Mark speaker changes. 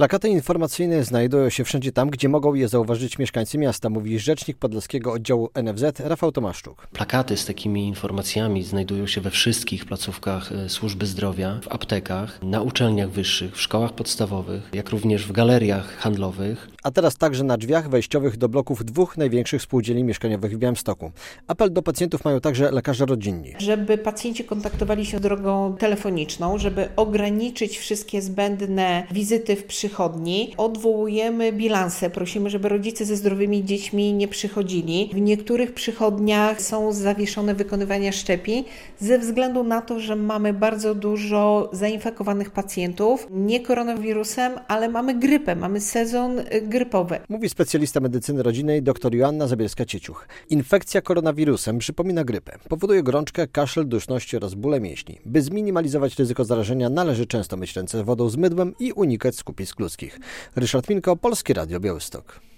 Speaker 1: Plakaty informacyjne znajdują się wszędzie tam, gdzie mogą je zauważyć mieszkańcy miasta, mówi rzecznik podlaskiego oddziału NFZ Rafał Tomaszczuk.
Speaker 2: Plakaty z takimi informacjami znajdują się we wszystkich placówkach służby zdrowia, w aptekach, na uczelniach wyższych, w szkołach podstawowych, jak również w galeriach handlowych.
Speaker 1: A teraz także na drzwiach wejściowych do bloków 2 największych spółdzielni mieszkaniowych w Białymstoku. Apel do pacjentów mają także lekarze rodzinni.
Speaker 3: Żeby pacjenci kontaktowali się drogą telefoniczną, żeby ograniczyć wszystkie zbędne wizyty w przychodni. Odwołujemy bilanse. Prosimy, żeby rodzice ze zdrowymi dziećmi nie przychodzili. W niektórych przychodniach są zawieszone wykonywania szczepień ze względu na to, że mamy bardzo dużo zainfekowanych pacjentów. Nie koronawirusem, ale mamy grypę, mamy sezon grypowy.
Speaker 1: Mówi specjalista medycyny rodzinnej dr Joanna Zabielska-Cieciuch. Infekcja koronawirusem przypomina grypę. Powoduje gorączkę, kaszel, duszność oraz bóle mięśni. By zminimalizować ryzyko zarażenia, należy często myć ręce wodą z mydłem i unikać skupisk ludzkich. Ryszard Minko, Polskie Radio Białystok.